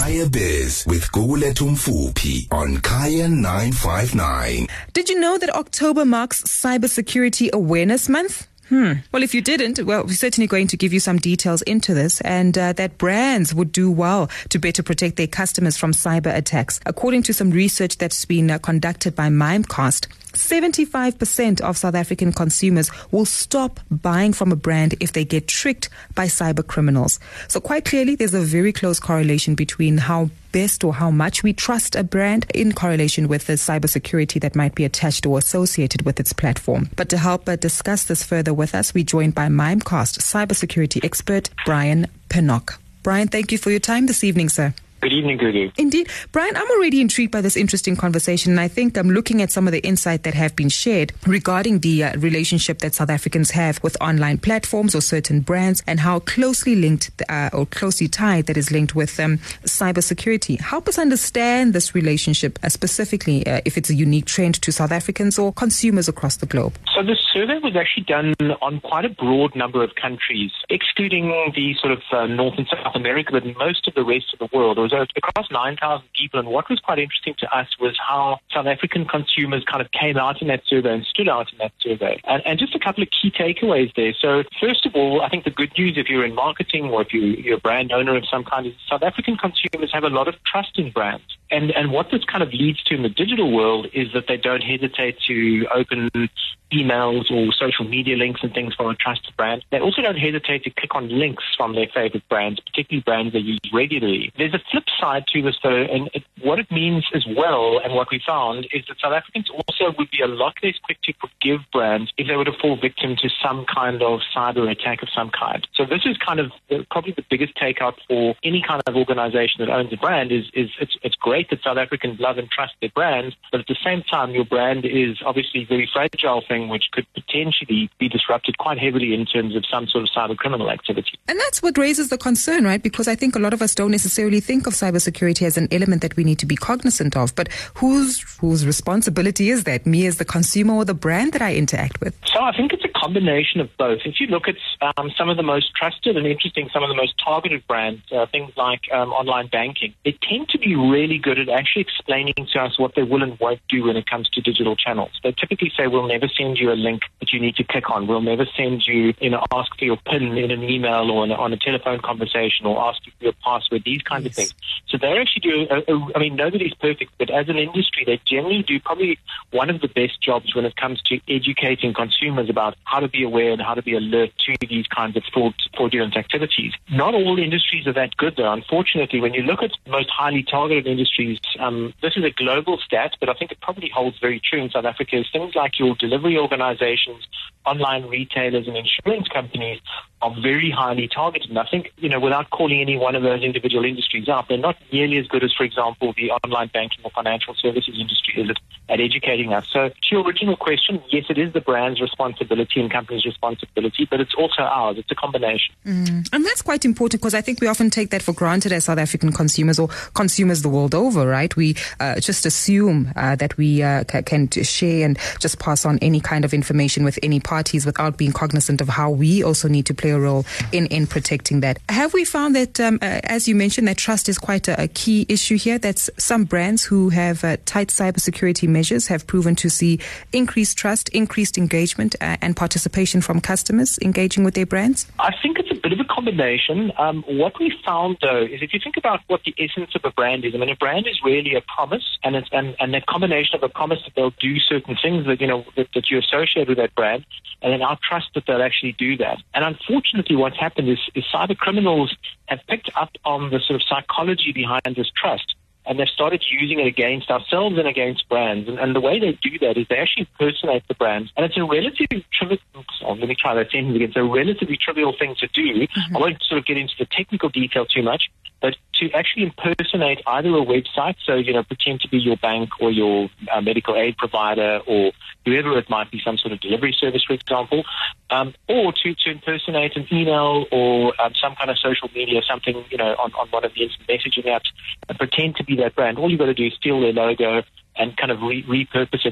Kaya Biz with Gugulethu Mfuphi on Kaya 959. Did you know that October marks Cybersecurity Awareness Month? Well, if you didn't, we're certainly going to give you some details into this, and that brands would do well to better protect their customers from cyber attacks. According to some research that's been conducted by Mimecast, 75% of South African consumers will stop buying from a brand if they get tricked by cyber criminals. So quite clearly, there's a very close correlation between how best or how much we trust a brand in correlation with the cybersecurity that might be attached or associated with its platform. But to help discuss this further with us, we're joined by Mimecast cybersecurity expert Brian Pinnock. Brian, thank you for your time this evening, sir. Good evening, Gugu. Indeed. Brian, I'm already intrigued by this interesting conversation, and I think I'm looking at some of the insight that have been shared regarding the relationship that South Africans have with online platforms or certain brands, and how closely linked or closely tied that is linked with cybersecurity. Help us understand this relationship, specifically if it's a unique trend to South Africans or consumers across the globe. So this survey was actually done on quite a broad number of countries, excluding the sort of North and South America, but most of the rest of the world. It was across 9,000 people, and what was quite interesting to us was how South African consumers kind of came out in that survey and stood out in that survey. And just a couple of key takeaways there. So first of all, I think the good news, if you're in marketing or if you're a brand owner of some kind, is South African consumers have a lot of trust in brands. And what this kind of leads to in the digital world is that they don't hesitate to open emails or social media links and things from a trusted brand. They also don't hesitate to click on links from their favorite brands, particularly brands they use regularly. There's a flip side to this, though, and what it means as well, and what we found, is that South Africans also would be a lot less quick to forgive brands if they were to fall victim to some kind of cyber attack of some kind. So this is kind of probably the biggest takeout for any kind of organization that owns a brand is it's great that South Africans love and trust their brands, but at the same time, your brand is obviously a very fragile thing which could potentially be disrupted quite heavily in terms of some sort of cyber criminal activity. And that's what raises the concern, right? Because I think a lot of us don't necessarily think of cybersecurity as an element that we need to be cognizant of. But whose responsibility is that? Me as the consumer or the brand that I interact with? So I think it's a combination of both. If you look at some of the most trusted and interesting, some of the most targeted brands, things like online banking, they tend to be really good at actually explaining to us what they will and won't do when it comes to digital channels. They typically say, we'll never send you a link that you need to click on. We'll never send you, ask for your PIN in an email or on a telephone conversation, or ask you for your password, these kinds of things. So they actually do, nobody's perfect, but as an industry, they generally do probably one of the best jobs when it comes to educating consumers about how to be aware and how to be alert to these kinds of fraudulent activities. Not all industries are that good, though. Unfortunately, when you look at the most highly targeted industries, this is a global stat, but I think it probably holds very true in South Africa, is things like your delivery organizations, online retailers, and insurance companies are very highly targeted. And I think, without calling any one of those individual industries out, they're not nearly as good as, for example, the online banking or financial services industry is at educating us. So to your original question, yes, it is the brand's responsibility and company's responsibility, but it's also ours. It's a combination. And that's quite important, because I think we often take that for granted as South African consumers or consumers the world over, right? We just assume that we can share and just pass on any kind of information with any parties without being cognizant of how we also need to play a role in protecting that. Have we found that, as you mentioned, that trust is quite a key issue here? That's some brands who have tight cybersecurity measures have proven to see increased trust, increased engagement, and participation from customers engaging with their brands? I think it's a bit of a combination. What we found, though, is if you think about what the essence of a brand is, a brand is really a promise, and that combination of a promise that they'll do certain things that you associate with that brand, and then our trust that they'll actually do that. And unfortunately, what's happened is cyber criminals have picked up on the sort of psychology behind this trust, and they've started using it against ourselves and against brands. And the way they do that is they actually impersonate the brands. And it's a relatively trivial, let me try that sentence again. It's a relatively trivial thing to do. I won't sort of get into the technical detail too much, but to actually impersonate either a website, so, pretend to be your bank or your medical aid provider or whoever it might be, some sort of delivery service, for example, or to impersonate an email or some kind of social media, something, on one of the instant messaging apps, and pretend to be that brand. All you've got to do is steal their logo and kind of repurpose it.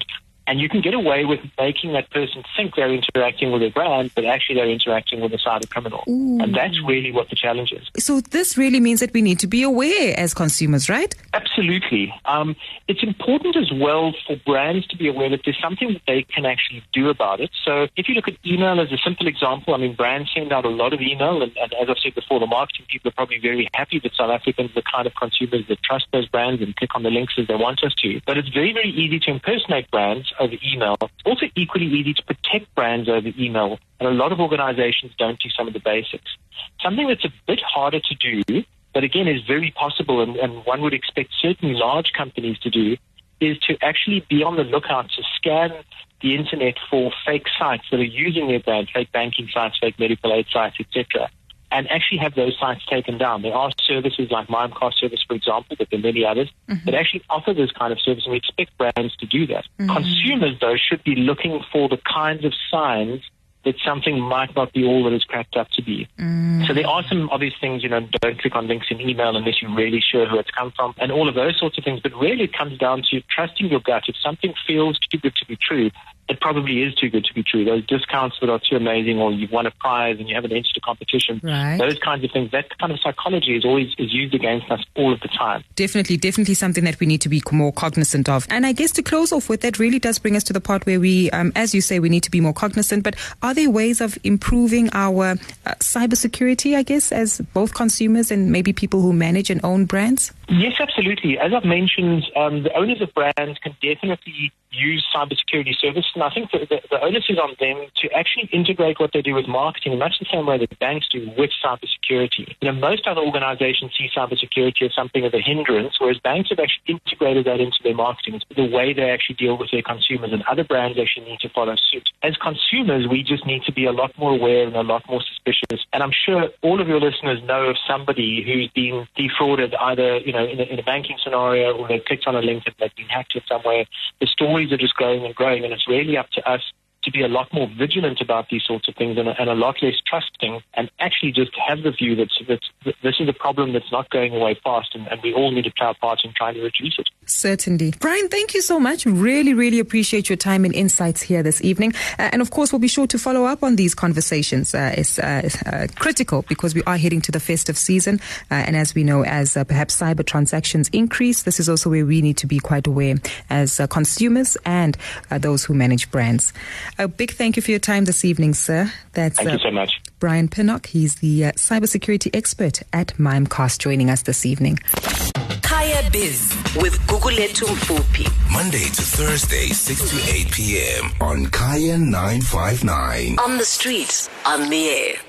And you can get away with making that person think they're interacting with a brand, but actually they're interacting with a cyber criminal. Ooh. And that's really what the challenge is. So this really means that we need to be aware as consumers, right? Absolutely. It's important as well for brands to be aware that there's something that they can actually do about it. So if you look at email as a simple example, I mean, brands send out a lot of email, and as I've said before, the marketing people are probably very happy that South Africans are the kind of consumers that trust those brands and click on the links as they want us to. But it's very, very easy to impersonate brands over email. It's also equally easy to protect brands over email, and a lot of organizations don't do some of the basics. Something that's a bit harder to do, but again is very possible, and one would expect certainly large companies to do, is to actually be on the lookout to scan the internet for fake sites that are using their brand, fake banking sites, fake medical aid sites, etc., and actually have those sites taken down. There are services like Mimecast service, for example, but there are many others that actually offer this kind of service, and we expect brands to do that. Consumers, though, should be looking for the kinds of signs that something might not be all that it's cracked up to be. So there are some obvious things, don't click on links in email unless you're really sure who it's come from, and all of those sorts of things. But really it comes down to trusting your gut. If something feels too good to be true, it probably is too good to be true. Those discounts that are too amazing, or you've won a prize and you haven't entered a competition, those kinds of things, that kind of psychology is used against us all of the time. Definitely something that we need to be more cognizant of. And I guess to close off with, that really does bring us to the part where we, as you say, we need to be more cognizant. But are there ways of improving our cybersecurity, I guess, as both consumers and maybe people who manage and own brands? Yes, absolutely. As I've mentioned, the owners of brands can definitely use cybersecurity services, and I think the onus is on them to actually integrate what they do with marketing in much the same way that banks do with cybersecurity. Most other organizations see cybersecurity as something of a hindrance, whereas banks have actually integrated that into their marketing. It's the way they actually deal with their consumers, and other brands actually need to follow suit. As consumers, we just need to be a lot more aware and a lot more suspicious. And I'm sure all of your listeners know of somebody who's been defrauded either, in a banking scenario, or they've clicked on a link that they've been hacked in some way. The stories are just growing and growing, and it's really up to us to be a lot more vigilant about these sorts of things and a lot less trusting, and actually just have the view that this is a problem that's not going away fast, and we all need to play our part in trying to reduce it. Certainly. Brian, thank you so much. Really, really appreciate your time and insights here this evening. And of course, we'll be sure to follow up on these conversations. It's critical because we are heading to the festive season. And as we know, as perhaps cyber transactions increase, this is also where we need to be quite aware as consumers and those who manage brands. A big thank you for your time this evening, sir. Thank you so much. Brian Pinnock. He's the cybersecurity expert at Mimecast, joining us this evening. Kaya Biz with Gugulethu Mfuphi. Monday to Thursday, 6 to 8 p.m. on Kaya 959. On the streets, on the air.